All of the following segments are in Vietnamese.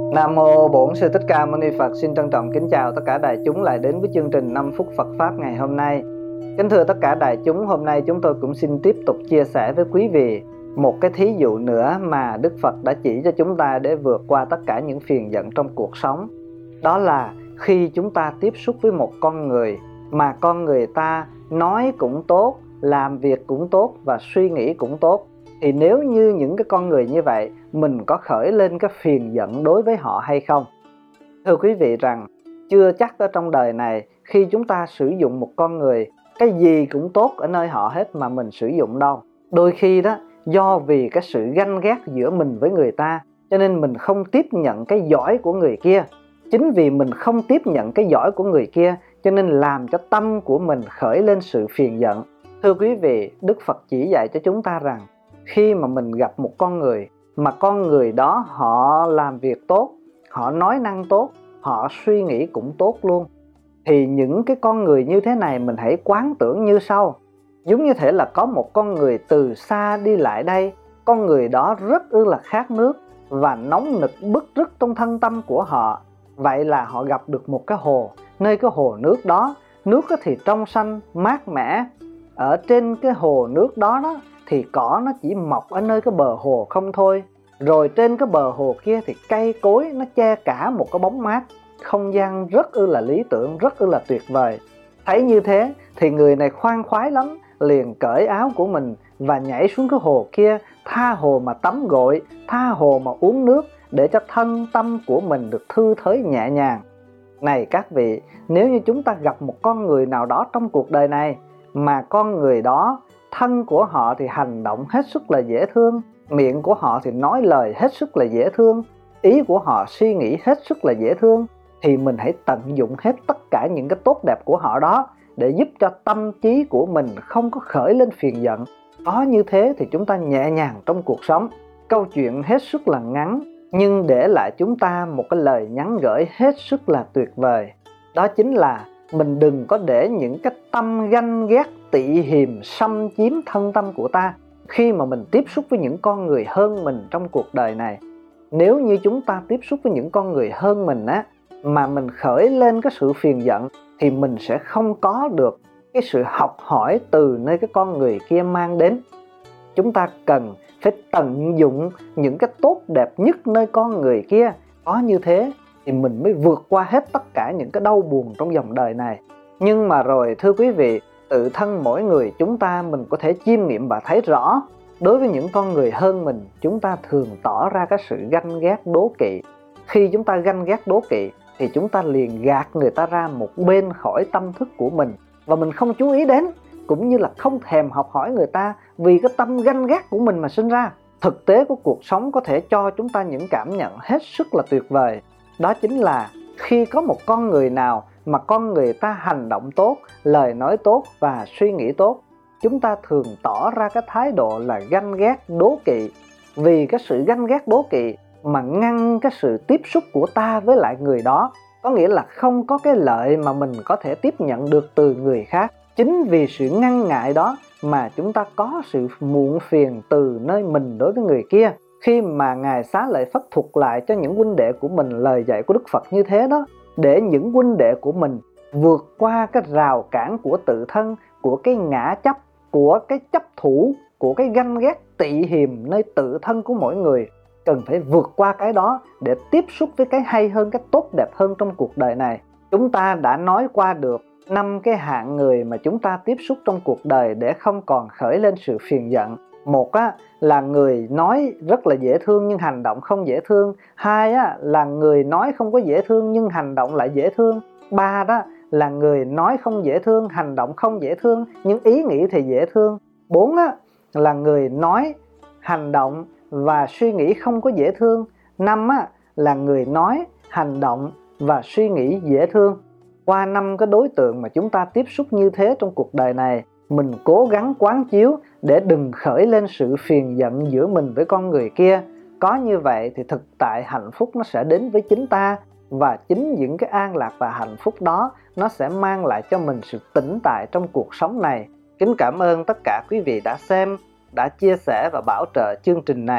Nam mô Bổn Sư Thích Ca Mâu Ni Phật. Xin trân trọng kính chào tất cả đại chúng lại đến với chương trình 5 phút Phật Pháp ngày hôm nay. Kính thưa tất cả đại chúng, hôm nay chúng tôi cũng xin tiếp tục chia sẻ với quý vị một cái thí dụ nữa mà Đức Phật đã chỉ cho chúng ta để vượt qua tất cả những phiền giận trong cuộc sống. Đó là khi chúng ta tiếp xúc với một con người mà con người ta nói cũng tốt, làm việc cũng tốt và suy nghĩ cũng tốt, thì nếu như những cái con người như vậy, mình có khởi lên cái phiền giận đối với họ hay không? Thưa quý vị rằng, chưa chắc ở trong đời này khi chúng ta sử dụng một con người, cái gì cũng tốt ở nơi họ hết mà mình sử dụng đâu. Đôi khi đó, do vì cái sự ganh ghét giữa mình với người ta, cho nên mình không tiếp nhận cái giỏi của người kia. Chính vì mình không tiếp nhận cái giỏi của người kia, cho nên làm cho tâm của mình khởi lên sự phiền giận. Thưa quý vị, Đức Phật chỉ dạy cho chúng ta rằng, khi mà mình gặp một con người mà con người đó họ làm việc tốt, họ nói năng tốt, họ suy nghĩ cũng tốt luôn, thì những cái con người như thế này mình hãy quán tưởng như sau. Giống như thể là có một con người từ xa đi lại đây, con người đó rất là khát nước và nóng nực bứt rứt trong thân tâm của họ. Vậy là họ gặp được một cái hồ, nơi cái hồ nước đó, nước thì trong xanh, mát mẻ. Ở trên cái hồ nước đó thì cỏ nó chỉ mọc ở nơi cái bờ hồ không thôi. Rồi trên cái bờ hồ kia thì cây cối nó che cả một cái bóng mát. Không gian rất là lý tưởng, rất là tuyệt vời. Thấy như thế thì người này khoan khoái lắm, liền cởi áo của mình và nhảy xuống cái hồ kia, tha hồ mà tắm gội, tha hồ mà uống nước, để cho thân tâm của mình được thư thới nhẹ nhàng. Này các vị, nếu như chúng ta gặp một con người nào đó trong cuộc đời này, mà con người đó, thân của họ thì hành động hết sức là dễ thương, miệng của họ thì nói lời hết sức là dễ thương, ý của họ suy nghĩ hết sức là dễ thương, thì mình hãy tận dụng hết tất cả những cái tốt đẹp của họ đó để giúp cho tâm trí của mình không có khởi lên phiền giận. Có như thế thì chúng ta nhẹ nhàng trong cuộc sống. Câu chuyện hết sức là ngắn, nhưng để lại chúng ta một cái lời nhắn gửi hết sức là tuyệt vời. Đó chính là mình đừng có để những cái tâm ganh ghét, tị hiềm xâm chiếm thân tâm của ta khi mà mình tiếp xúc với những con người hơn mình trong cuộc đời này. Nếu như chúng ta tiếp xúc với những con người hơn mình mà mình khởi lên cái sự phiền giận, thì mình sẽ không có được cái sự học hỏi từ nơi cái con người kia mang đến. Chúng ta cần phải tận dụng những cái tốt đẹp nhất nơi con người kia. Có như thế thì mình mới vượt qua hết tất cả những cái đau buồn trong dòng đời này. Nhưng mà rồi thưa quý vị, tự thân mỗi người chúng ta mình có thể chiêm nghiệm và thấy rõ, đối với những con người hơn mình, chúng ta thường tỏ ra cái sự ganh ghét đố kỵ. Khi chúng ta ganh ghét đố kỵ thì chúng ta liền gạt người ta ra một bên khỏi tâm thức của mình, và mình không chú ý đến, cũng như là không thèm học hỏi người ta vì cái tâm ganh ghét của mình mà sinh ra. Thực tế của cuộc sống có thể cho chúng ta những cảm nhận hết sức là tuyệt vời. Đó chính là khi có một con người nào mà con người ta hành động tốt, lời nói tốt và suy nghĩ tốt, chúng ta thường tỏ ra cái thái độ là ganh ghét đố kỵ. Vì cái sự ganh ghét đố kỵ mà ngăn cái sự tiếp xúc của ta với lại người đó, có nghĩa là không có cái lợi mà mình có thể tiếp nhận được từ người khác. Chính vì sự ngăn ngại đó mà chúng ta có sự muộn phiền từ nơi mình đối với người kia. Khi mà Ngài Xá Lợi Phất thuật lại cho những huynh đệ của mình lời dạy của Đức Phật như thế đó, để những huynh đệ của mình vượt qua cái rào cản của tự thân, của cái ngã chấp, của cái chấp thủ, của cái ganh ghét tị hiềm nơi tự thân của mỗi người. Cần phải vượt qua cái đó để tiếp xúc với cái hay hơn, cái tốt đẹp hơn trong cuộc đời này. Chúng ta đã nói qua được 5 cái hạng người mà chúng ta tiếp xúc trong cuộc đời để không còn khởi lên sự phiền giận. Một là người nói rất là dễ thương nhưng hành động không dễ thương. Hai là người nói không có dễ thương nhưng hành động lại dễ thương. Ba là người nói không dễ thương, hành động không dễ thương nhưng ý nghĩ thì dễ thương. Bốn là người nói, hành động và suy nghĩ không có dễ thương. Năm là người nói, hành động và suy nghĩ dễ thương. Qua 5 cái đối tượng mà chúng ta tiếp xúc như thế trong cuộc đời này, mình cố gắng quán chiếu để đừng khởi lên sự phiền giận giữa mình với con người kia. Có như vậy thì thực tại hạnh phúc nó sẽ đến với chính ta, và chính những cái an lạc và hạnh phúc đó nó sẽ mang lại cho mình sự tĩnh tại trong cuộc sống này. Kính cảm ơn tất cả quý vị đã xem, đã chia sẻ và bảo trợ chương trình này.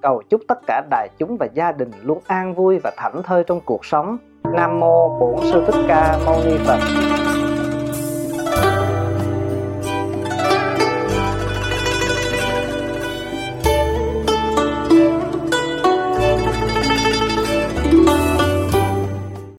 cầu chúc tất cả đại chúng và gia đình luôn an vui và thảnh thơi trong cuộc sống. Nam mô Bổn Sư Thích Ca Mâu Ni Phật.